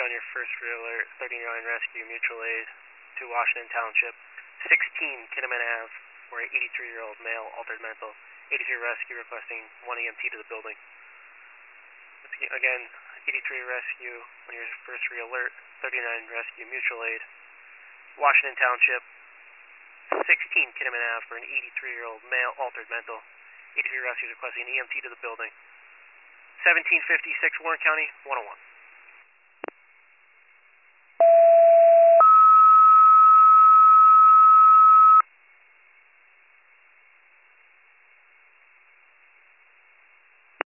on your first real alert, 39 Rescue Mutual Aid to Washington Township. 16 Kinnaman Ave for an 83-year-old male, altered mental. 83 Rescue requesting 1 EMT to the building. Again, 83 Rescue on your first real alert, 39 Rescue Mutual Aid, Washington Township. 16 Kinnaman Ave for an 83-year-old male, altered mental. 83 Rescue requesting an EMT to the building. 1756 Warren County, 101.